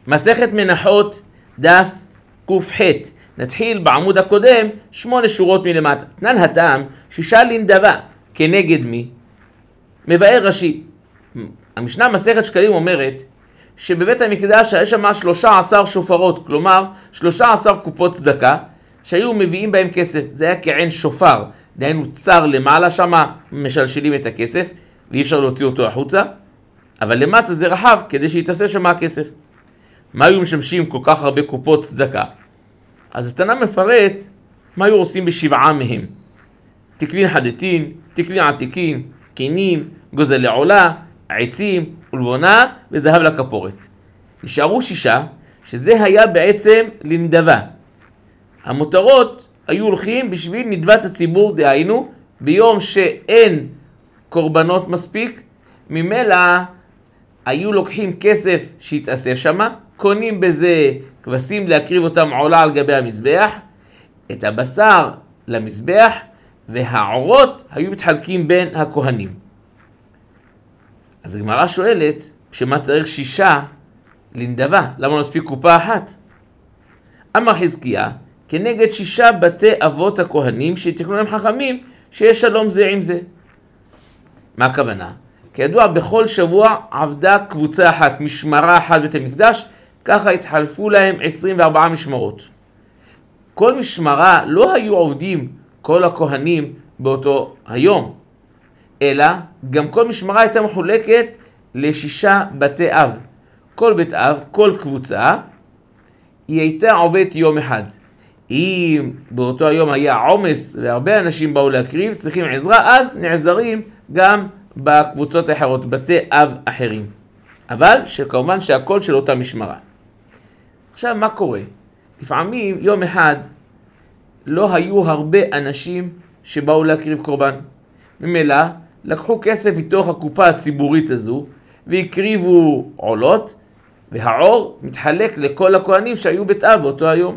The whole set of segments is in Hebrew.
מסכת מנחות דף ק"ח. נתחיל בעמוד הקודם 8 שורות מלמטה. תנן הטעם שישה לנדבה כנגד מי? מבאר רש"י. המשנה מסכת שקלים אומרת שבבית המקדש היה שם 13 שופרות, כלומר 13 קופות צדקה שהיו מביאים בהם כסף. זה היה כעין שופר, דהיינו צר למעלה, שם משלשלים את הכסף ואי אפשר להוציא אותו החוצה, אבל למטה זה רחב כדי שיתאסף שם הכסף. מה היו משמשים כל כך הרבה קופות צדקה? אז התנא מפרט מה היו עושים בשבעה מהם: תקלין חדתין, תקלין עתיקין, קינים, גוזל לעולה, עצים, ולבונה וזהב לכפורת. נשארו 6, שזה היה בעצם לנדבה. המותרות היו הולכים בשביל נדבת הציבור, דהיינו ביום שאין קורבנות מספיק, ממילא היו לוקחים כסף שהתאסף שמה, קונים בזה כבשים להקריב אותם עולה על גבי המזבח, את הבשר למזבח, והעורות היו מתחלקים בין הכהנים. אז הגמרא שואלת, שמה צריך 6 לנדבה? למה לא מספיק קופה אחת? אמר חזקיה, כנגד 6 בתי אבות הכהנים שתקנו להם חכמים שיש שלום זה עם זה. מה הכוונה? כידוע, בכל שבוע עבדה קבוצה אחת, משמרה אחת בית המקדש, ככה התחלפו להם 24 משמרות. כל משמרה לא היו עובדים כל הכהנים באותו היום, אלא גם כל משמרה הייתה מחולקת ל6 בתי אב. כל בית אב, כל קבוצה, היא הייתה עובדת יום אחד. אם באותו היום היה עומס והרבה אנשים באו להקריב, צריכים עזרה, אז נעזרים גם בקבוצות האחרות, בתי אב אחרים. אבל שכמובן שהכל של אותה משמרה. עכשיו מה קורה? לפעמים יום אחד לא היו הרבה אנשים שבאו להקריב קורבן. ממילא לקחו כסף מתוך הקופה הציבורית הזו והקריבו עולות, והעור מתחלק לכל הכהנים שהיו בית אב באותו היום.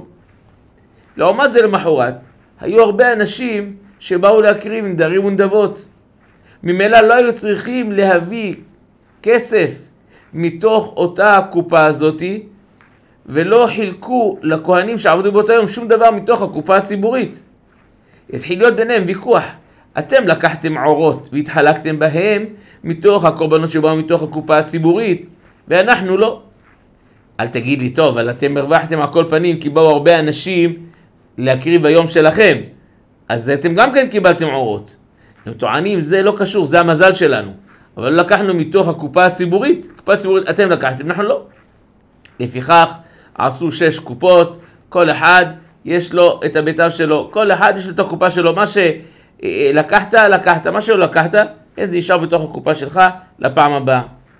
לעומת זה למחרת, היו הרבה אנשים שבאו להקריב נדרים ונדבות. ממילא לא היו צריכים להביא כסף מתוך אותה הקופה הזאת, ולא חילקו לכהנים שעבדו באותו היום שום דבר מתוך הקופה הציבורית. התחיל להיות ביניהם ויכוח. אתם לקחתם עורות והתחלקתם בהם מתוך הקורבנות שבאו מתוך הקופה הציבורית, ואנחנו לא. אל תגיד לי, טוב, אבל אתם הרווחתם על כל פנים כי באו הרבה אנשים להקריב ביום שלכם, אז אתם גם כן קיבלתם עורות. הם טוענים, זה לא קשור, זה המזל שלנו. אבל לא לקחנו מתוך הקופה הציבורית, הקופה הציבורית אתם לקחתם, אנחנו לא. לפיכך עשו 6 קופות, כל אחד יש לו את הביתיו שלו, כל אחד יש לו את הקופה שלו, מה שלקחת, לקחת, מה שלא לקחת, זה נשאר בתוך הקופה שלך לפעם הבאה.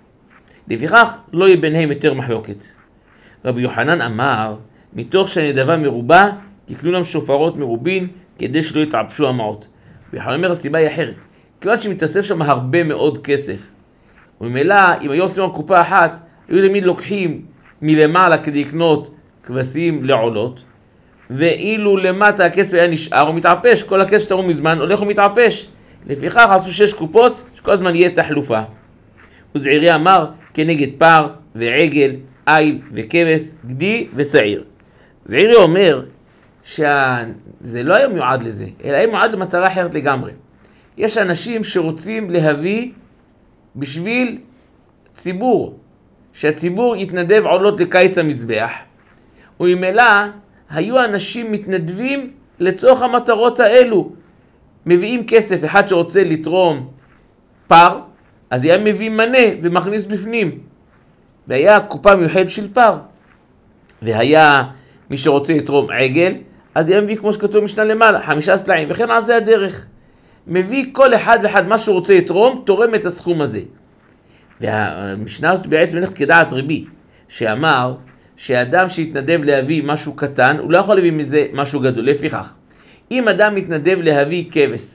לפיכך לא יהיה ביניהם יותר מחלוקת. רבי יוחנן אמר, מתוך שהנדבה מרובה, תקנו להם שופרות מרובין, כדי שלא יתעבשו המעות. ויוחנן אומר, הסיבה היא אחרת. כיוון שמתאסף שם הרבה מאוד כסף. וממילא, אם היו עושים על קופה אחת, היו תמיד לוקחים מלמעלה כדי לקנות כבשים לעולות, ואילו למטה הכסף היה נשאר ומתעפש, כל הכסף שתראו מזמן הולך ומתעפש. לפיכך עשו 6 קופות, שכל הזמן יהיה תחלופה. וזעירי אמר, כנגד פר ועגל, איל וכבש, גדי ושעיר. זעירי אומר שזה לא היה מיועד לזה, אלא היה מיועד למטרה אחרת לגמרי. יש אנשים שרוצים להביא בשביל ציבור, שהציבור יתנדב עולות לקיץ המזבח, וממילא היו אנשים מתנדבים לצורך המטרות האלו. מביאים כסף, אחד שרוצה לתרום פר, אז היה מביא מנה ומכניס בפנים. והיה קופה מיוחדת של פר. והיה מי שרוצה לתרום עגל, אז היה מביא כמו שכתוב משנה למעלה, 5 סלעים, וכן על זה הדרך. מביא כל אחד ואחד מה שהוא רוצה לתרום, תורם את הסכום הזה. והמשנה הזאת בעצם הולכת כדעת רבי, שאמר שאדם שהתנדב להביא משהו קטן, הוא לא יכול להביא מזה משהו גדול. לפיכך, אם אדם מתנדב להביא כבש,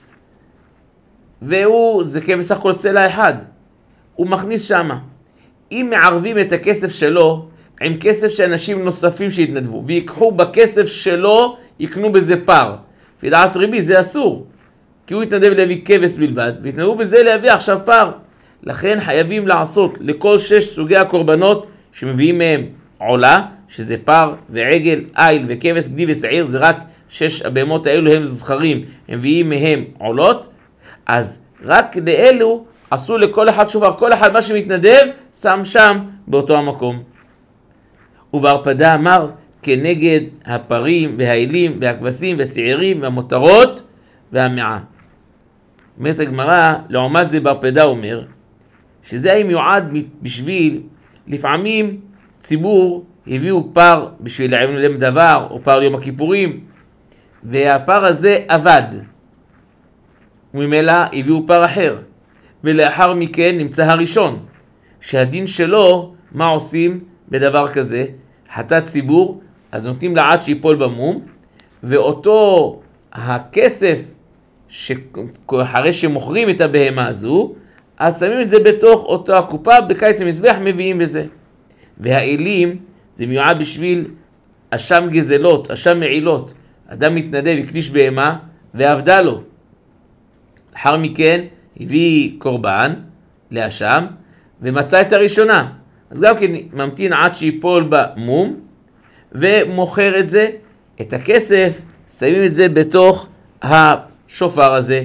זה כבש סך הכל סלע אחד, הוא מכניס שמה. אם מערבים את הכסף שלו עם כסף שאנשים נוספים שהתנדבו, ויקחו בכסף שלו, יקנו בזה פר. לדעת רבי זה אסור, כי הוא התנדב להביא כבש בלבד, והתנדבו בזה להביא עכשיו פר. לכן חייבים לעשות לכל 6 סוגי הקורבנות שמביאים מהם עולה, שזה פר ועגל, איל וכבש, גדי ושעיר, זה רק 6 הבהמות האלו הם זכרים, הם מביאים מהם עולות, אז רק לאלו עשו לכל אחד שופר, כל אחד מה שמתנדב שם שם באותו המקום. ובהרפדה אמר כנגד הפרים והאלים והכבשים והשעירים והמותרות והמעה. אומרת הגמרא, לעומת זה בהרפדה אומר, שזה היה מיועד בשביל, לפעמים ציבור הביאו פר בשביל להם דבר, או פר יום הכיפורים, והפר הזה עבד, וממילא הביאו פר אחר, ולאחר מכן נמצא הראשון, שהדין שלו, מה עושים בדבר כזה? חטאת ציבור, אז נותנים לה עד שיפול במום, ואותו הכסף, אחרי שמוכרים את הבהמה הזו, אז שמים את זה בתוך אותו הקופה, בקיץ המזבח מביאים בזה. והאלים, זה מיועד בשביל אשם גזלות, אשם מעילות. אדם מתנדב, הקדיש בהמה, ועבדה לו. לאחר מכן, הביא קורבן לאשם, ומצא את הראשונה. אז גם כן ממתין עד שיפול במום, ומוכר את זה, את הכסף, שמים את זה בתוך השופר הזה.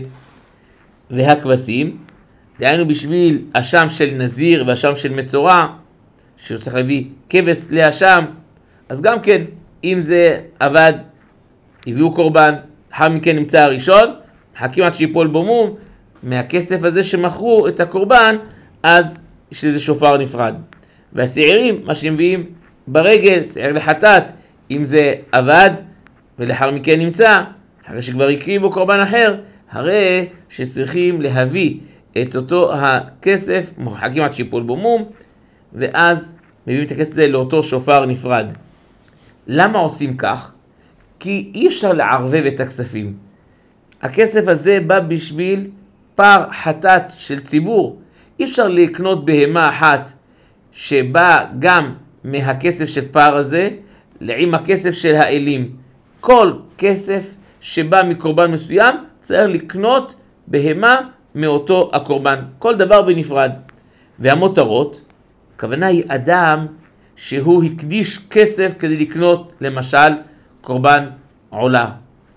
והכבשים, דהיינו בשביל אשם של נזיר ואשם של מצורע, שצריך להביא כבש לאשם, אז גם כן, אם זה עבד, הביאו קורבן, לאחר מכן נמצא הראשון, מחכים עד שיפול במום, מהכסף הזה שמכרו את הקורבן, אז יש לזה שופר נפרד. והשעירים, מה שהם מביאים ברגל, שעיר לחטאת, אם זה עבד, ולאחר מכן נמצא, אחרי שכבר הקריבו קורבן אחר, הרי שצריכים להביא את אותו הכסף, מחכים עד שיפול במום, ואז מביאים את הכסף הזה לאותו שופר נפרד. למה עושים כך? כי אי אפשר לערבב את הכספים. הכסף הזה בא בשביל פר חטאת של ציבור. אי אפשר לקנות בהמה אחת שבא גם מהכסף של פר הזה, עם הכסף של האלים. כל כסף שבא מקורבן מסוים צריך לקנות בהמה מאותו הקורבן. כל דבר בנפרד. והמותרות, הכוונה היא אדם שהוא הקדיש כסף כדי לקנות למשל קורבן עולה.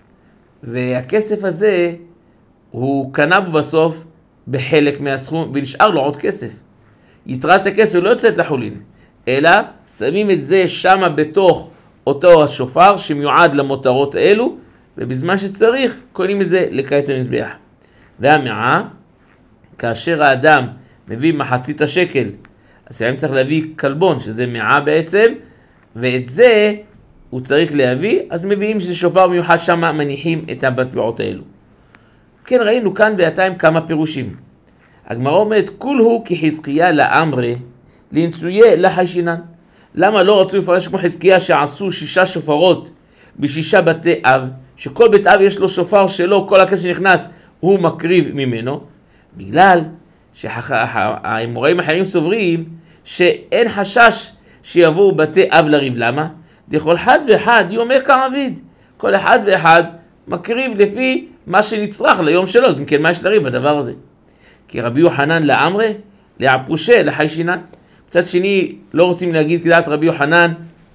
והכסף הזה הוא קנה בו בסוף בחלק מהסכום ונשאר לו עוד כסף. יתרת הכסף לא יוצאת לחולין, אלא שמים את זה שמה בתוך אותו השופר שמיועד למותרות האלו, ובזמן שצריך קונים את זה לקיץ המזבח. והמעה, כאשר האדם מביא מחצית השקל, אז הוא צריך להביא קלבון, שזה מעה בעצם, ואת זה הוא צריך להביא, אז מביאים שזה שופר מיוחד שם, מניחים את המטבעות האלו. כן, ראינו כאן בעתיים כמה פירושים. הגמרא אומרת, כולהו כחזקיה לאמרי, לנצויה לחיישינן. למה לא רצו לפרש כמו חזקיה שעשו 6 שופרות ב6 בתי אב, שכל בית אב יש לו שופר שלו, כל הכסף שנכנס הוא מקריב ממנו, בגלל שהאמוראים אחרים סוברים שאין חשש שיבואו בתי אב לריב. למה? לכל אחד ואחד יאמר כעביד. כל אחד ואחד מקריב לפי מה שנצרך ליום שלו. אז מכן מה יש לריב בדבר הזה? כי רבי יוחנן לאמרי, לעפושה, לחיישינן. מצד שני, לא רוצים להגיד כדעת רבי יוחנן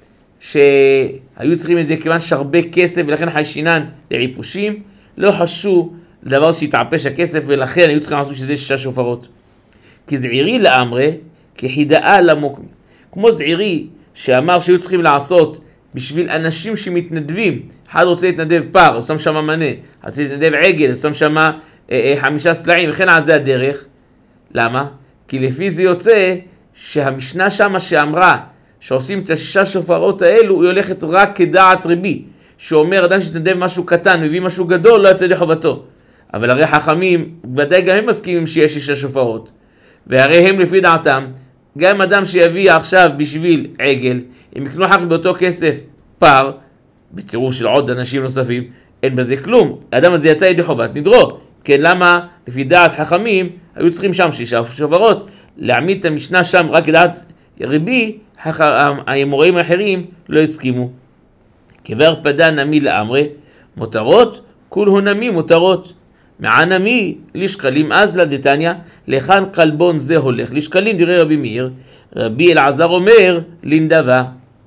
שהיו צריכים את זה כיוון שהרבה כסף ולכן חיישינן לעיפושים. לא חשו לדבר שהתעפש הכסף ולכן היו צריכים לעשות שזה 6 שופרות. כי זעירי לאמרי, כחידאה למוקמי. כמו זעירי שאמר שהיו צריכים לעשות בשביל אנשים שמתנדבים. אחד רוצה להתנדב פר, הוא שם שם מנה. רוצה להתנדב עגל, הוא שם שם 5 סלעים, וכן על זה הדרך. למה? כי לפי זה יוצא שהמשנה שמה שאמרה שעושים את 6 שופרות האלו, היא הולכת רק כדעת רבי. שאומר אדם שתנדב משהו קטן, מביא משהו גדול, לא יצא לחובתו. אבל הרי חכמים, ודאי גם הם מסכימים שיש 6 שופרות. והרי הם לפי דעתם, גם אדם שיביא עכשיו בשביל עגל, אם יקנו אחר באותו כסף פר, בצירוף של עוד אנשים נוספים, אין בזה כלום. האדם הזה יצא ידי חובת נדרו. כן, למה? לפי דעת חכמים, היו צריכים שם 6 שופרות, להעמיד את המשנה שם רק כדעת רבי, האמוראים האחרים לא הסכימו. כבר פדה נמי לאמרי, מותרות, כולהו נמי מותרות. מעה נמי לשקלים אז לדתניא, לכאן קלבון זה הולך לשקלים, דברי רבי מאיר. רבי אלעזר אומר לנדבה.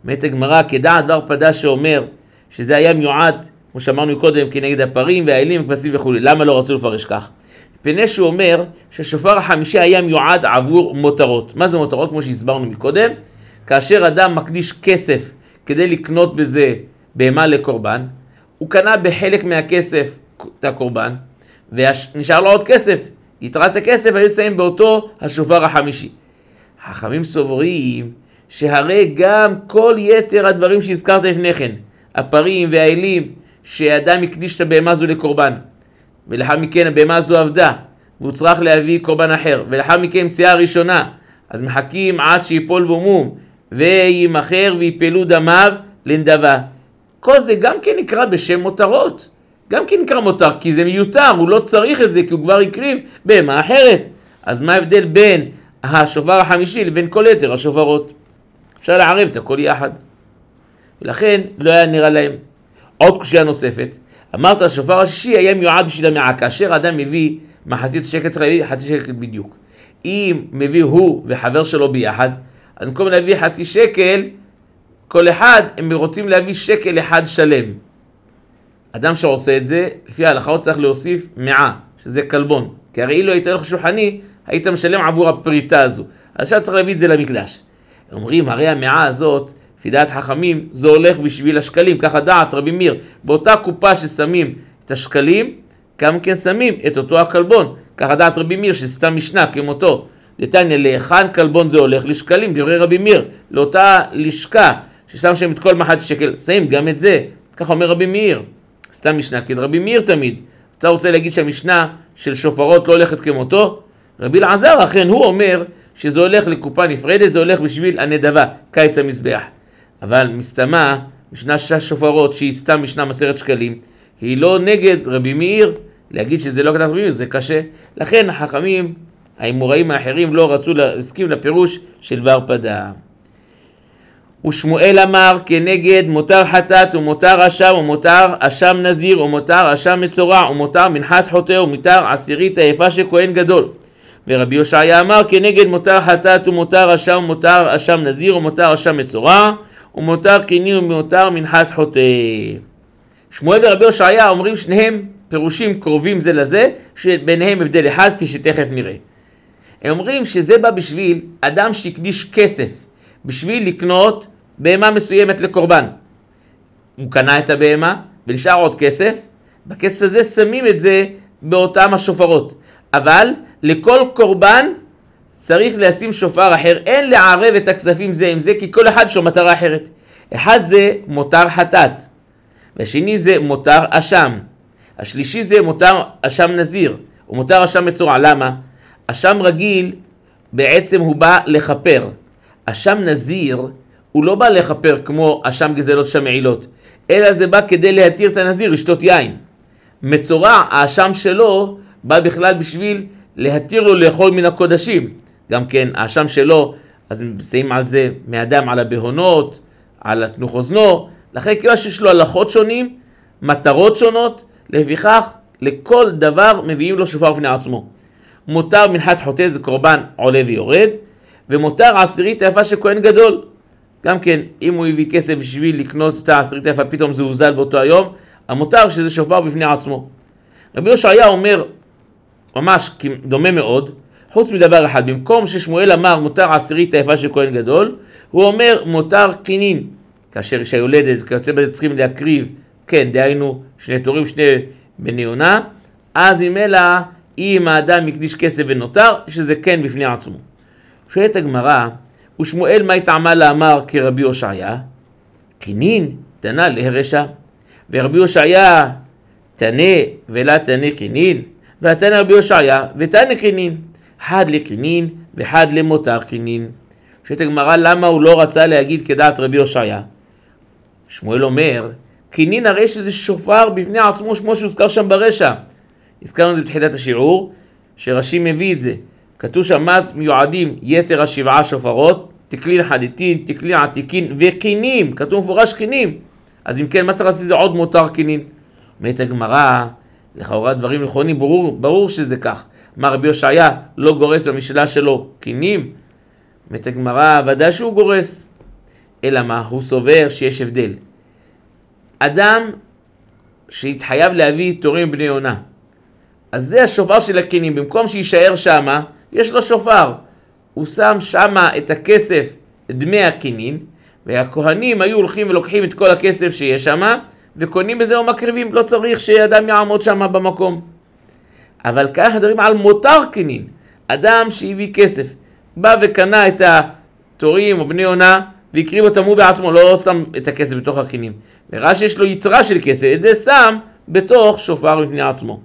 אומרת הגמרא, כדעת דבר פדה שאומר שזה היה מיועד, כמו שאמרנו קודם, כנגד הפרים והאלים וכבשים וכו'. למה לא רצו לפרש כך? פני שהוא אומר שהשופר החמישי היה מיועד עבור מותרות. מה זה מותרות? כמו שהסברנו מקודם, כאשר אדם מקדיש כסף כדי לקנות בזה בהמה לקורבן, הוא קנה בחלק מהכסף את הקורבן, ונשאר לו עוד כסף. יתרת הכסף היו שמים באותו השופר החמישי. חכמים סוברים שהרי גם כל יתר הדברים שהזכרת לפני כן, הפרים והאלים, שאדם הקדיש את הבהמה הזו לקורבן, ולאחר מכן הבהמה הזו עבדה, והוא צריך להביא קורבן אחר, ולאחר מכן מציאה ראשונה, אז מחכים עד שיפול בו מום, וימחר ויפלו דמיו לנדבה. כל זה גם כן נקרא בשם מותרות. גם כן נקרא מותר, כי זה מיותר, הוא לא צריך את זה, כי הוא כבר הקריב בהמה אחרת. אז מה ההבדל בין השופר החמישי לבין כל יתר השופרות? אפשר לערב את הכל יחד. ולכן לא היה נראה להם. עוד קושיה נוספת, אמרת השופר השישי היה מיועד בשביל המעה, כאשר אדם מביא מחצית שקל, צריך להביא חצי שקל בדיוק. אם מביא הוא וחבר שלו ביחד, אז במקום להביא חצי שקל, כל אחד הם רוצים להביא שקל אחד שלם. אדם שעושה את זה, לפי ההלכה הוא צריך להוסיף מעה, שזה קלבון. כי הרי אילו היית הולך שולחני, היית משלם עבור הפריטה הזו. אז עכשיו צריך להביא את זה למקדש. אומרים, הרי המעה הזאת, לפי דעת חכמים, זה הולך בשביל השקלים, ככה דעת רבי מאיר. באותה קופה ששמים את השקלים, גם כן שמים את אותו הקלבון. ככה דעת רבי מאיר, שסתם משנה כמותו. דתניא, להיכן קלבון זה הולך לשקלים, דברי רבי מאיר. לאותה לשכה ששם שם את כל מחצית שקל, שמים גם את זה. ככה אומר רבי מאיר. סתם משנה, כי רבי מאיר תמיד. אתה רוצה להגיד שהמשנה של שופרות לא הולכת כמותו? רבי אלעזר, אכן הוא אומר שזה הולך לקופה נפרדת, זה הולך בשביל הנדבה, קיץ המזבח. אבל מסתמה, משנה של שופרות שהיא סתם משנה 10 שקלים, היא לא נגד רבי מאיר, להגיד שזה לא כתב רבי מאיר, זה קשה. לכן החכמים, האמוראים האחרים לא רצו להסכים לפירוש של דבר פדה. ושמואל אמר כנגד מותר חטאת ומותר אשם ומותר אשם נזיר ומותר אשם מצורע ומותר מנחת חוטא ומותר עשירית היפה של כהן גדול. ורבי יושעיה אמר כנגד מותר חטאת ומותר אשם ומותר אשם נזיר ומותר אשם מצורע ומותר קיני ומותר מנחת חוטא. שמואל ורבי יושעיה אומרים שניהם פירושים קרובים זה לזה, שביניהם הבדל אחד כפי שתכף נראה. הם אומרים שזה בא בשביל אדם שהקדיש כסף בשביל לקנות בהמה מסוימת לקורבן. הוא קנה את הבהמה ונשאר עוד כסף, בכסף הזה שמים את זה באותם השופרות. אבל לכל קורבן צריך לשים שופר אחר, אין לערב את הכספים זה עם זה, כי כל אחד יש לו מטרה אחרת. אחד זה מותר חטאת, והשני זה מותר אשם, השלישי זה מותר אשם נזיר, ומותר אשם מצורע. למה? אשם רגיל בעצם הוא בא לחפר. אשם נזיר הוא לא בא לחפר כמו אשם גזלות שם מעילות, אלא זה בא כדי להתיר את הנזיר לשתות יין. מצורע, האשם שלו בא בכלל בשביל להתיר לו לאכול מן הקודשים. גם כן, האשם שלו, אז מסיים על זה מאדם על הבהונות, על התנוך אוזנו, לכן כאילו שיש לו הלכות שונים, מטרות שונות, לפיכך לכל דבר מביאים לו שופר בפני עצמו. מותר מנחת חוטא זה קורבן עולה ויורד, ומותר עשירית היפה של כהן גדול. גם כן, אם הוא הביא כסף בשביל לקנות את העשירית היפה, פתאום זה הוזל באותו היום, המותר שזה שופר בפני עצמו. רבי יושעיה אומר, ממש דומה מאוד, חוץ מדבר אחד, במקום ששמואל אמר מותר עשירית היפה של כהן גדול, הוא אומר מותר קינין, כאשר אישה יולדת, כיוצא בזה צריכים להקריב, כן, דהיינו שני תורים, שני בני עונה, אז ממילא אם האדם מקדיש כסף ונותר, שזה כן בפני עצמו. שואלת הגמרא, ושמואל מה התעמה לאמר כרבי יושעיה? קינין תנה להרשע, ורבי יושעיה תנה ולא תנה קינין, והתנה רבי יושעיה ותנה קינין, אחד לקינין ואחד למותר קינין. שואלת הגמרא למה הוא לא רצה להגיד כדעת רבי יושעיה? שמואל אומר, קינין הרי שזה שופר בפני עצמו כמו שהוזכר שם ברשע. הזכרנו את זה בתחילת השיעור, שרש"י מביא את זה. כתוב שם מיועדים יתר השבעה שופרות, תקלין חדיתין, תקלין עתיקין וקינים, כתוב מפורש קינים. אז אם כן, מה צריך לעשות זה עוד מותר קינין? אומרת הגמרא, לכאורה דברים נכונים, ברור שזה כך. מה רבי יושעיה לא גורס במשנה שלו קינים? אומרת הגמרא, ודאי שהוא גורס. אלא מה? הוא סובר שיש הבדל. אדם שהתחייב להביא תורים בני עונה, אז זה השופר של הכהנים, במקום שישאר שמה, יש לו שופר. הוא שם שמה את הכסף, דמי הכהנים, והכהנים היו הולכים ולוקחים את כל הכסף שיש שמה, וקונים בזה או מקריבים, לא צריך שאדם יעמוד שמה במקום. אבל כאן מדברים על מותר כהנים, אדם שהביא כסף, בא וקנה את התורים או בני עונה, והקריב אותם הוא בעצמו, לא שם את הכסף בתוך הכהנים. וראה שיש לו יתרה של כסף, את זה שם בתוך שופר לפני עצמו.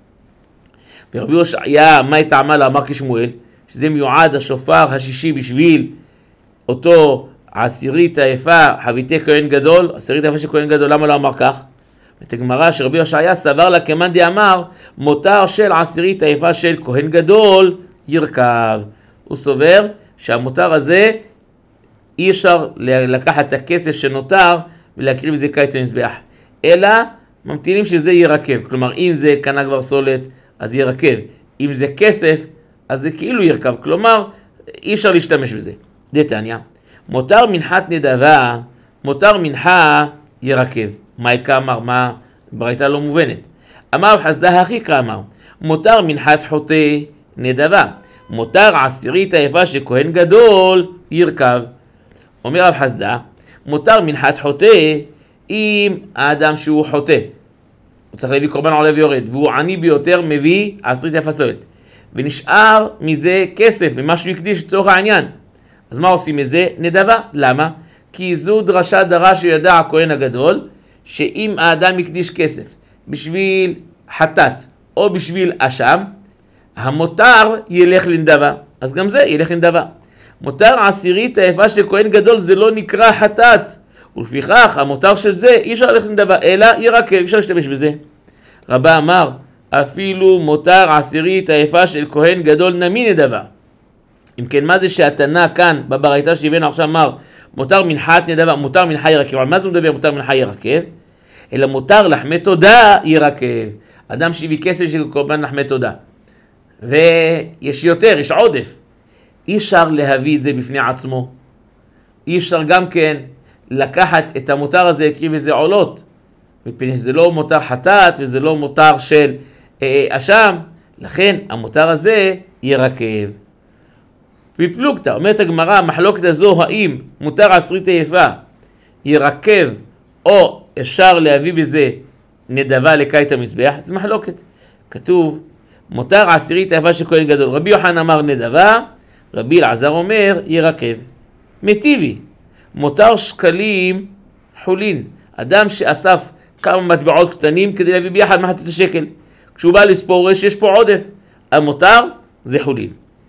ורבי הושעיה, מה טעמה לה? אמר כשמואל, שזה מיועד השופר השישי בשביל אותו העשירית היפה, חביתי כהן גדול, עשירית היפה של כהן גדול, למה לא אמר כך? את הגמרא שרבי הושעיה סבר לה כמאן דאמר, מותר של עשירית היפה של כהן גדול ירכב. הוא סובר שהמותר הזה אי אפשר לקחת את הכסף שנותר ולהקריב את זה קיץ למזבח, אלא ממתינים שזה ירכב. כלומר, אם זה קנה כבר סולת, אז ירכב. אם זה כסף, אז זה כאילו ירכב. כלומר, אי אפשר להשתמש בזה. דתניא, מותר מנחת נדבה, מותר מנחה ירכב. מה יקה אמר? מה ברייתא לא מובנת? אמר חסדה הכי כאמר, מותר מנחת חוטא נדבה, מותר עשירית היפה של כהן גדול ירכב. אומר רב חסדה, מותר מנחת חוטא אם האדם שהוא חוטא, הוא צריך להביא קורבן עולה ויורד, והוא עני ביותר מביא עשירית יפה סולת, ונשאר מזה כסף, ממה שהוא הקדיש לצורך העניין. אז מה עושים מזה? נדבה. למה? כי זו דרשה דרש שידע הכהן הגדול, שאם האדם יקדיש כסף בשביל חטאת או בשביל אשם, המותר ילך לנדבה. אז גם זה ילך לנדבה. מותר עשירית היפה של כהן גדול זה לא נקרא חטאת, ולפיכך המותר של זה אי אפשר ללכת לנדבה, אלא ירקב, אי אפשר להשתמש בזה. רבה אמר, אפילו מותר עשירית היפה של כהן גדול נמי נדבה. אם כן, מה זה שהתנא כאן בברייתא שהבאנו עכשיו אמר, מותר מנחת נדבה, מותר מנחה ירקב? על מה זה מדבר מותר מנחה ירקב? אלא מותר לחמי תודה ירקב. אדם שהביא כסף של קורבן לחמי תודה, ויש יותר, יש עודף, אי אפשר להביא את זה בפני עצמו. אי אפשר גם כן לקחת את המותר הזה, הקריב איזה עולות, מפני שזה לא מותר חטאת וזה לא מותר של אשם, לכן המותר הזה ירקב. בפלוגתא, אומרת הגמרא, המחלוקת הזו, האם מותר עשירית היפה ירקב או אפשר להביא בזה נדבה לקיץ המזבח? זה מחלוקת. כתוב, מותר עשירית היפה של כהן גדול. רבי יוחנן אמר נדבה, רבי אלעזר אומר ירקב. מטיבי, מותר שקלים חולין. אדם שאסף כמה מטבעות קטנים כדי להביא ביחד מחצית השקל, כשהוא בא לספור יש פה עודף, המותר זה חולין.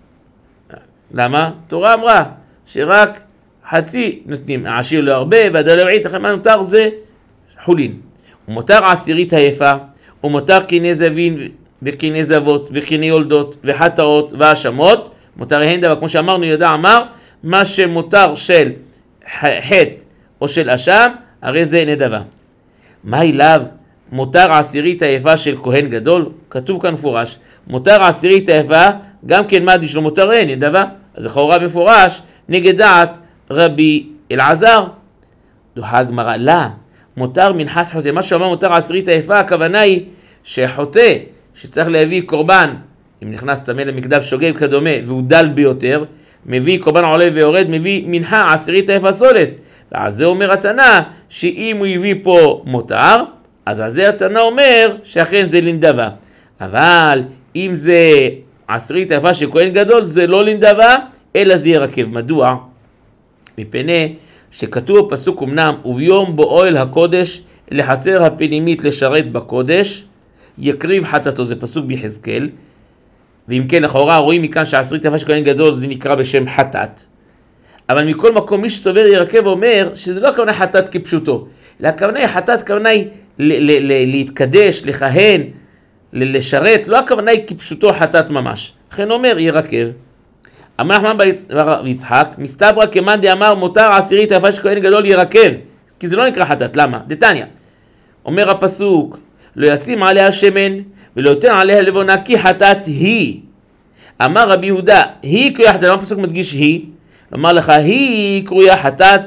למה? תורה אמרה שרק חצי נותנים, העשיר לא הרבה והדל הרעית, לכן מה נותר זה חולין. ומותר עשירית היפה, ומותר קיני זבין וקיני זבות וקיני יולדות וחטאות והאשמות, מותר הנדבה, כמו שאמרנו, יהודה אמר, מה שמותר של חטא או של אשם, הרי זה נדבה. מה אליו? מותר עשירית היפה של כהן גדול? כתוב כאן מפורש, מותר עשירית היפה, גם כן מה יש לו מותר אין נדבה? אז לכאורה מפורש נגד דעת רבי אלעזר. דוחה הגמרא, לא, מותר מנחת חוטא. מה שאומר מותר עשירית היפה, הכוונה היא שחוטא שצריך להביא קורבן, אם נכנס טמא למקדש שוגג כדומה והוא דל ביותר, מביא קורבן עולה ויורד, מביא מנחה עשירית היפה סולת. ואז זה אומר התנא שאם הוא הביא פה מותר, אז זה התנא אומר שאכן זה לנדבה. אבל אם זה עשירית היפה של כהן גדול, זה לא לנדבה, אלא זה ירקב. מדוע? מפני שכתוב בפסוק אמנם, וביום בו אוהל הקודש לחצר הפנימית לשרת בקודש, יקריב חטאתו. זה פסוק ביחזקאל. ואם כן, לכאורה רואים מכאן שעשירית היפה של כהן גדול זה נקרא בשם חטאת. אבל מכל מקום מי שסובר ירקב אומר שזה לא הכוונה חטאת כפשוטו, אלא הכוונה היא חטאת, הכוונה היא להתקדש, לכהן, לשרת, לא הכוונה היא כפשוטו חטאת ממש. לכן אומר ירקב. אמר נחמן בר יצחק, מסתברא כמאן דאמר מותר עשירית היפה של כהן גדול ירקב, כי זה לא נקרא חטאת. למה? דתניא, אומר הפסוק, לא ישים עליה שמן ולא ייתן עליה לבונה כי חטאת היא. אמר רבי יהודה, היא קרויה חטאת. למה הפסוק מדגיש היא? אמר לך, היא קרויה חטאת,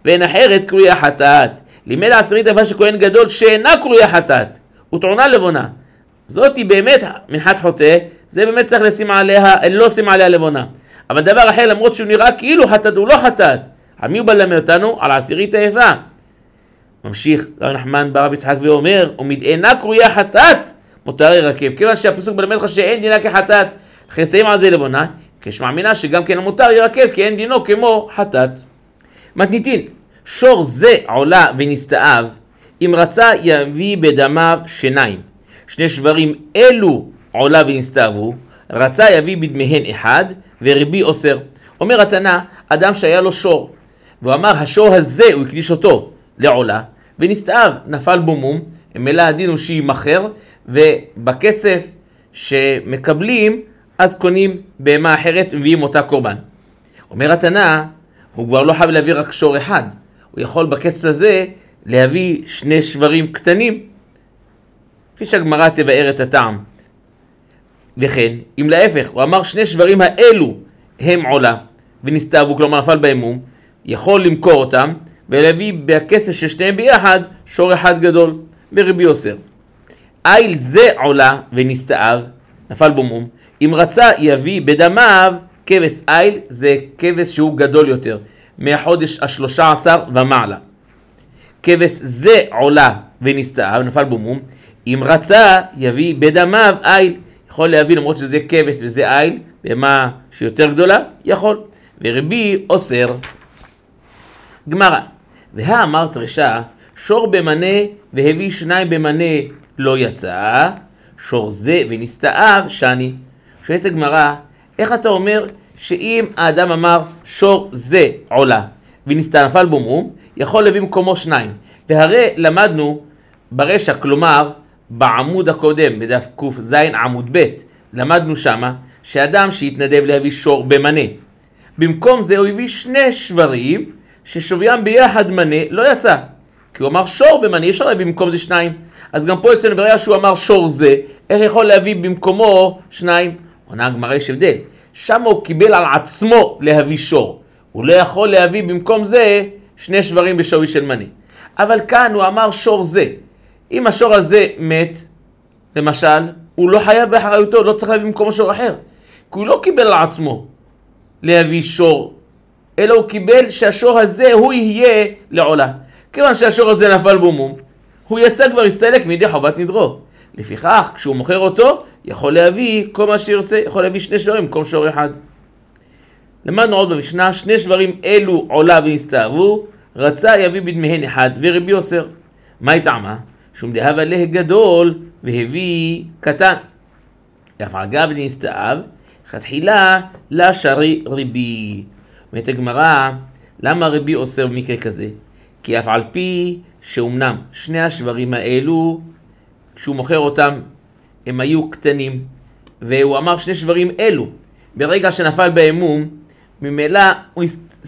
ואין אחרת קרויה חטאת. לימד העשירית אפה שכהן גדול שאינה קרויה חטאת, וטעונה לבונה. זאת היא באמת מנחת חוטא, זה באמת צריך לא לשים עליה לבונה. אבל דבר אחר, למרות שהוא נראה כאילו חטאת, הוא לא חטאת. על מי הוא בא ללמד אותנו? על העשירית היפה. ממשיך רב נחמן ברב יצחק ואומר, ומדאינה קרויה חטאת, מותר ירקב. כיוון שהפסוק מלמד לך שאין דינה כחטאת, לכן שמים על זה לבונה, כשמאמינה שגם כן המותר ירקב, כי אין דינו כמו חטאת. מתניתין, שור זה עולה ונסתאב, אם רצה יביא בדמיו שניים. שני שברים אלו עולה ונסתאבו, רצה יביא בדמיהן אחד, ורבי אוסר. אומר התנא, אדם שהיה לו שור, והוא אמר, השור הזה, הוא הקדיש אותו לעולה, ונסתאב, נפל בו מום, ממילא הדין הוא שימכר, ובכסף שמקבלים, אז קונים בהמה אחרת ומביאים אותה קורבן. אומר התנא, הוא כבר לא חייב להביא רק שור אחד, הוא יכול בכסף הזה להביא שני שברים קטנים, כפי שהגמרא תבאר את הטעם. וכן, אם להפך, הוא אמר שני שברים האלו הם עולה, ונסתאבו, כלומר נפל בהם מום, יכול למכור אותם, ולהביא בכסף של שניהם ביחד שור אחד גדול, ברבי אוסר. איל זה עולה ונסתאב, נפל בו מום, אם רצה יביא בדמיו כבש. איל זה כבש שהוא גדול יותר, מהחודש ה-13 ומעלה. כבש זה עולה ונסתאב, נפל בו מום, אם רצה יביא בדמיו איל, יכול להביא למרות שזה כבש וזה איל, במה שיותר גדולה, יכול. ורבי אוסר. גמרא, והאמרת רשע, שור במנה והביא שניים במנה לא יצא, שור זה ונסתאב שני. שואלת הגמרא, איך אתה אומר שאם האדם אמר שור זה עולה ונסתאב, נפל בו מום, יכול להביא במקומו שניים? והרי למדנו ברשע, כלומר בעמוד הקודם, בדף ק"ז עמוד ב', למדנו שמה שאדם שהתנדב להביא שור במנה, במקום זה הוא הביא שני שברים ששוויים ביחד מנה לא יצא, כי הוא אמר שור במנה, אפשר להביא במקום זה שניים. אז גם פה אצלנו ברגע שהוא אמר שור זה, איך יכול להביא במקומו שניים? עונה הגמרא, יש הבדל. שם הוא קיבל על עצמו להביא שור, הוא לא יכול להביא במקום זה שני שברים בשווי של מנה. אבל כאן הוא אמר שור זה, אם השור הזה מת, למשל, הוא לא חייב באחריותו, לא צריך להביא במקומו שור אחר, כי הוא לא קיבל על עצמו להביא שור, אלא הוא קיבל שהשור הזה הוא יהיה לעולה. כיוון שהשור הזה נפל בו מום, הוא יצא כבר, הסתלק מידי חובת נדרו. לפיכך, כשהוא מוכר אותו, יכול להביא כל מה שירצה, יכול להביא שני שברים במקום שור אחד. למדנו עוד במשנה, שני שברים אלו עולה ונסתאבו, רצה יביא בדמיהן אחד, ורבי אוסר. מה היא טעמה? שום דהב עליה גדול והביא קטן. אף אגב נסתאב, תחילה לשרי ריבי. אומרת הגמרא, למה רבי אוסר במקרה כזה? כי אף על פי שאומנם שני השברים האלו, כשהוא מוכר אותם, הם היו קטנים, והוא אמר שני שברים אלו, ברגע שנפל בהם מום, ממילא הוא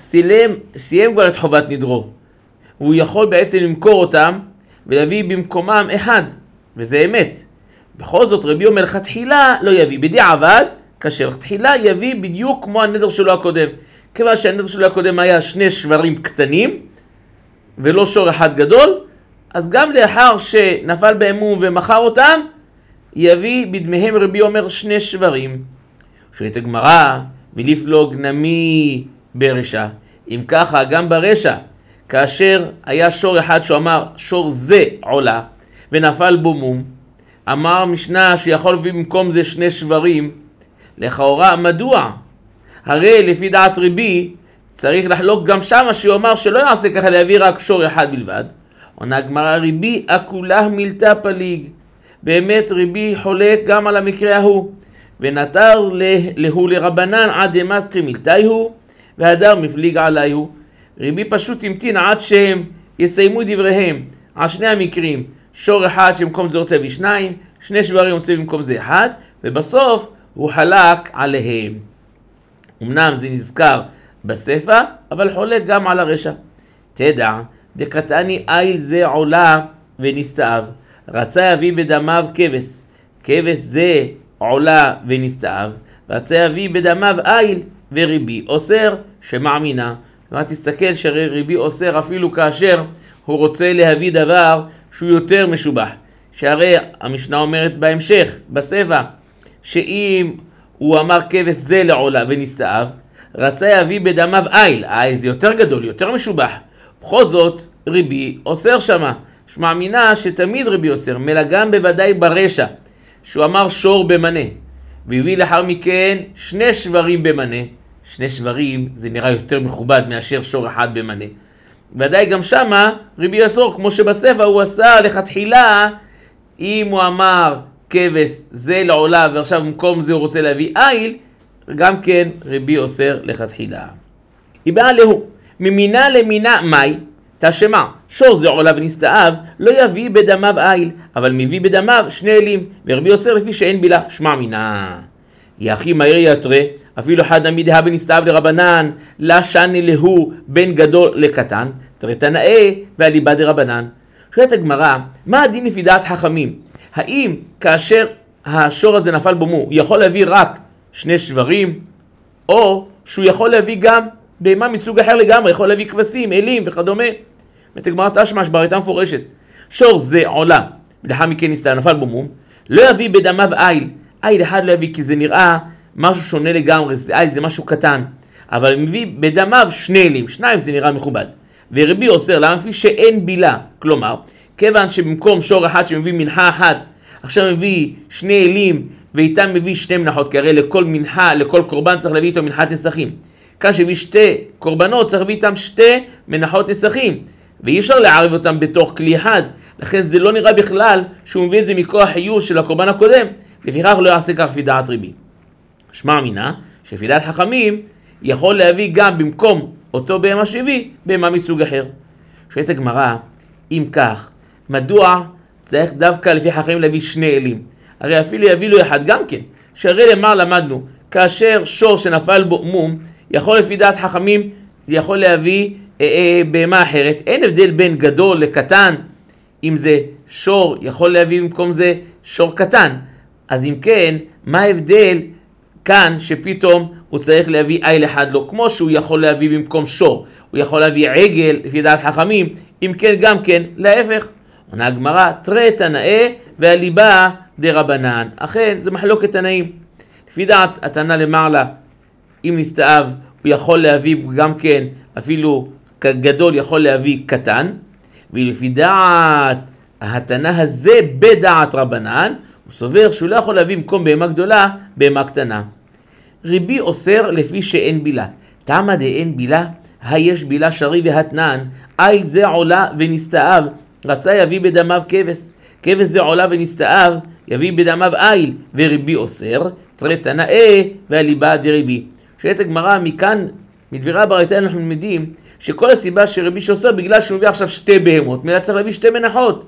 סיים כבר את חובת נדרו, והוא יכול בעצם למכור אותם ולהביא במקומם אחד, וזה אמת. בכל זאת רבי אומר תחילה לא יביא, בדיעבד כאשר תחילה יביא בדיוק כמו הנדר שלו הקודם, כיוון שהנדר שלו הקודם היה שני שברים קטנים ולא שור אחד גדול, אז גם לאחר שנפל בהם מום ומכר אותם, יביא בדמיהם רבי אומר שני שברים. שואלת הגמרא, ולפלוג נמי ברשע. אם ככה, גם ברשע, כאשר היה שור אחד שהוא אמר שור זה עולה ונפל בו מום, אמר משנה שיכול להביא במקום זה שני שברים, לכאורה מדוע? הרי לפי דעת רבי צריך לחלוק גם שמה שהוא אמר שלא יעשה ככה, להביא רק שור אחד בלבד. עונה הגמרא, רבי אכולה מילתא פליג. באמת רבי חולק גם על המקרה ההוא, ונתר להו לרבנן עד דמסקי מילתאיהו והדר מפליג עליהו. רבי פשוט המתין עד שהם יסיימו דבריהם על שני המקרים, שור אחד שבמקום זה רוצה להביא שניים, שני שברים רוצה במקום זה אחד, ובסוף הוא חלק עליהם. אמנם זה נזכר בספר, אבל חולק גם על הרשע. תדע, דקתני איל זה עולה ונסתאב, רצה יביא בדמיו כבש, כבש זה עולה ונסתאב, רצה יביא בדמיו איל, ורבי אוסר שמאמינה תסתכל שהרי רבי אוסר אפילו כאשר הוא רוצה להביא דבר שהוא יותר משובח. שהרי המשנה אומרת בהמשך, בסבע, שאם הוא אמר כבש זה לעולה ונסתאב, רצה יביא בדמיו איל. זה יותר גדול, יותר משובח. בכל זאת, רבי אוסר שמה. שמע מינה שתמיד רבי אוסר, מלא גם בוודאי ברשע, שהוא אמר שור במנה, והביא לאחר מכן 2 שברים במנה. 2 שברים זה נראה יותר מכובד מאשר שור אחד במנה. ודאי גם שמה רבי אסור, כמו שבסבע הוא עשה לכתחילה, אם הוא אמר כבש זה לעולה ועכשיו במקום זה הוא רוצה להביא איל, גם כן רבי אוסר לכתחילה. היא באה להו, ממינה למינה מי? תשמע, שור זה עולה ונסתאב, לא יביא בדמיו איל, אבל מביא בדמיו 2 אלים, ורבי אוסר לפי שאין בילה. שמע מינה. יחי מהיר יתרה, אפילו אחד עמיד הא בנסתאב לרבנן, לה שני להו בין גדול לקטן, תרתנאה והליבה דרבנן. שואלת הגמרא, מה הדין לפי דעת חכמים? האם כאשר השור הזה נפל בו מו, יכול להביא רק 2 שברים, או שהוא יכול להביא גם בהמה מסוג אחר לגמרי, יכול להביא כבשים, אלים וכדומה? הגמרא תשמע ברייתא מפורשת, שור זה עולה, ולאחר מכן נפל בו מו, לא יביא בדמיו איל. איל אחד לא יביא כי זה נראה משהו שונה לגמרי, איל זה משהו קטן, אבל מביא בדמיו 2 אלים, 2 זה נראה מכובד. ורבי אוסר, למה? לפי שאין בילה, כלומר, כיוון שבמקום שור אחד שמביא מנחה אחת, עכשיו מביא 2 אלים ואיתם מביא 2 מנחות, כי הרי לכל מנחה, לכל קורבן צריך להביא איתו מנחת נסכים. כאן שהביא 2 קורבנות צריך להביא איתם 2 מנחות נסכים, ואי אפשר לערב אותם בתוך כלי אחד, לכן זה לא נראה בכלל שהוא מביא את זה מכוח חיוב של הקורבן הקודם, לפיכך לא יעשה כך לפי דעת רבי. שמע מינה שלפי דעת חכמים יכול להביא גם במקום אותו בהמה שהביא בהמה מסוג אחר. שואלת הגמרא, אם כך, מדוע צריך דווקא לפי חכמים להביא 2 אלים? הרי אפילו יביא לו אחד גם כן, שהרי למה למדנו, כאשר שור שנפל בו מום, יכול לפי דעת חכמים, יכול להביא בהמה אחרת. אין הבדל בין גדול לקטן, אם זה שור יכול להביא במקום זה שור קטן. אז אם כן, מה ההבדל כאן שפתאום הוא צריך להביא איל אחד לו, כמו שהוא יכול להביא במקום שור, הוא יכול להביא עגל לפי דעת חכמים, אם כן גם כן להפך. עונה הגמרא, תרתנאה והליבה דרבנן. אכן זה מחלוקת תנאים. לפי דעת התנא למעלה, אם נסתאב הוא יכול להביא גם כן אפילו גדול, יכול להביא קטן, ולפי דעת התנא הזה בדעת רבנן הוא סובר שהוא לא יכול להביא במקום בהמה גדולה בהמה קטנה. רבי אוסר לפי שאין בילה. תמה דאין בילה, היש בילה שרי והתנן, איל זה עולה ונסתאב, רצה יביא בדמיו כבש, כבש זה עולה ונסתאב, יביא בדמיו איל, ורבי אוסר, תרתנאה והליבה דרבי. שואלת הגמרא, מכאן, מדברי הברייתא אנחנו למדים שכל הסיבה שרבי שאוסר בגלל שהוא מביא עכשיו 2 בהמות, מילא צריך להביא 2 מנחות.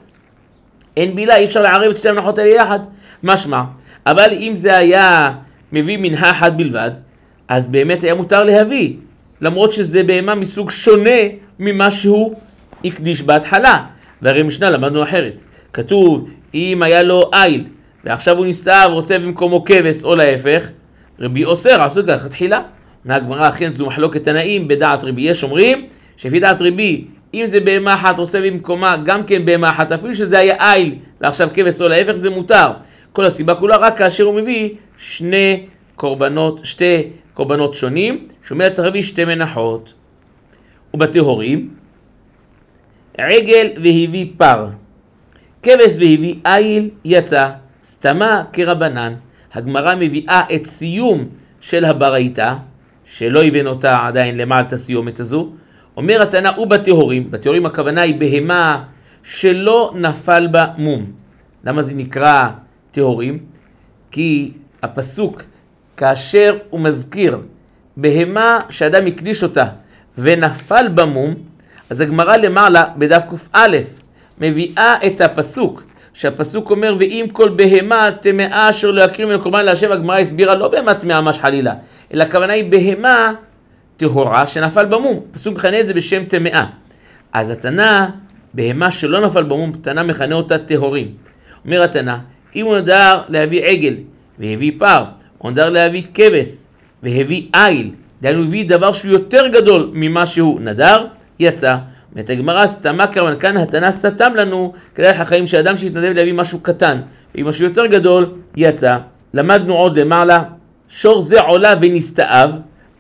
אין בילה, אי אפשר לערב את 2 המנחות האלה יחד. משמע, אבל אם זה היה מביא מנחה אחת בלבד, אז באמת היה מותר להביא, למרות שזה בהמה מסוג שונה ממה שהוא הקדיש בהתחלה. והרי משנה למדנו אחרת. כתוב, אם היה לו איל, ועכשיו הוא נסתאב, רוצה במקומו כבש, או להפך, רבי אוסר, עשו כך תחילה. הגמרא אכן זו מחלוקת תנאים בדעת רבי. יש אומרים, שלפי דעת רבי, אם זה בהמה אחת, רוצה במקומה גם כן בהמה אחת, אפילו שזה היה איל, ועכשיו כבש, או להפך, זה מותר. כל הסיבה כולה רק כאשר הוא מביא 2 קורבנות שונים, שאומר צריך להביא 2 מנחות. ובטהורים, עגל והביא פר, כבש והביא איל יצא, סתמה כרבנן. הגמרא מביאה את סיום של הברייתא, שלא הבן אותה עדיין למעלה את הסיומת הזו. אומר התנא ובטהורים, בטהורים הכוונה היא בהמה שלא נפל בה מום. למה זה נקרא טהורים? כי הפסוק כאשר הוא מזכיר בהמה שאדם הקדיש אותה ונפל בה מום, אז הגמרא למעלה בדף ק"א מביאה את הפסוק, שהפסוק אומר ואם כל בהמה טמאה אשר לא יקריב מן הקורבן להשם. הגמרא הסבירה לא בהמה טמאה ממש חלילה, אלא הכוונה היא בהמה טהורה שנפל בה מום. הפסוק מכנה את זה בשם טמאה. אז התנא, בהמה שלא נפל בה מום, התנא מכנה אותה טהורים. אומר התנא, אם הוא נדר להביא עגל והביא פר, הוא נדר להביא כבש והביא איל דהיינו הביא דבר שהוא יותר גדול ממה שהוא נדר, יצא. אומרת הגמרא, סתמה כרבנן, כאן התנא סתם לנו כדאי החיים שאדם שהתנדב להביא משהו קטן ומשהו יותר גדול, יצא. למדנו עוד למעלה, שור זה עולה ונסתאב,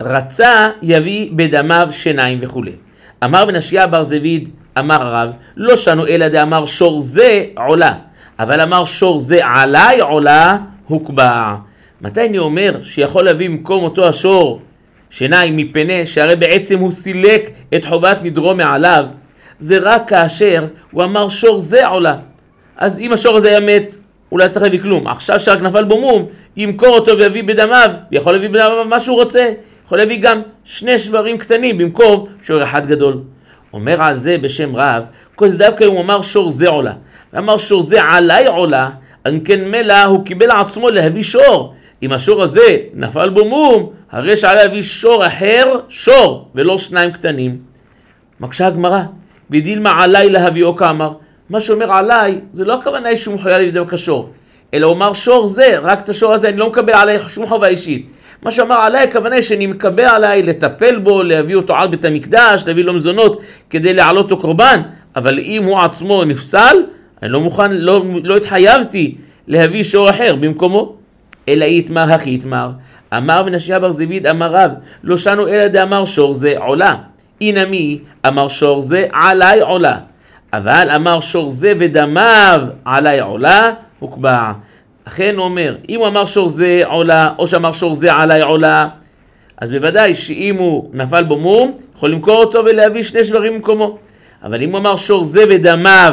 רצה יביא בדמיו שיניים וכו'. אמר בנשיה בר זביד, אמר הרב, לא שנו אלא דאמר שור זה עולה, אבל אמר שור זה עלי עולה, הוקבע. מתי אני אומר שיכול להביא במקום אותו השור שיניים מפני שהרי בעצם הוא סילק את חובת נדרו מעליו? זה רק כאשר הוא אמר שור זה עולה. אז אם השור הזה היה מת, הוא לא צריך להביא כלום. עכשיו שרק נפל בו מום, ימכור אותו ויביא בדמיו, יכול להביא בדמיו מה שהוא רוצה. יכול להביא גם 2 שברים קטנים במקום שור אחד גדול. אומר על זה בשם רב, כל זה דווקא הוא אמר שור זה עולה, ואמר שור זה עלי עולה, אז כן מלא הוא קיבל עצמו להביא שור. אם השור הזה נפל בו מום, הרי שעלה להביא שור אחר, שור, ולא 2 קטנים. מקשה הגמרא, בדילמה עלי להביאו כאמר, מה שאומר עלי, זה לא הכוונה שהוא מחויב להביא דווקא שור, אלא הוא אמר שור זה, רק את השור הזה אני לא מקבל עלי שום חובה אישית. מה שאמר עלי, הכוונה שאני מקבל עלי לטפל בו, להביא אותו על בית המקדש, להביא לו מזונות כדי להעלות לו קורבן, אבל אם הוא עצמו נפסל, אני לא מוכן, לא התחייבתי להביא שור אחר במקומו. אלא יתמר הכי יתמר. אמר בנשיה בר זביד, אמר רב, לא שנו אלא דאמר שור זה עולה. אינמי, אמר שור זה עלי עולה. אבל אמר שור זה ודמיו עלי עולה, הוקבע. אכן הוא אומר, אם הוא אמר שור זה עולה, או שאמר שור זה עלי עולה, אז בוודאי שאם הוא נפל בו מום, יכול למכור אותו ולהביא 2 שברים במקומו. אבל אם הוא אמר שור זה ודמיו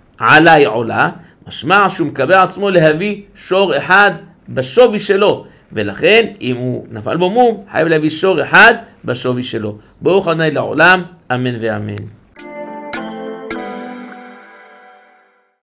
עלי עולה, משמע שהוא מקבל עצמו להביא שור אחד בשווי שלו, ולכן אם הוא נפל בו מום, חייב להביא שור אחד בשווי שלו. ברוך ה' לעולם, אמן ואמן.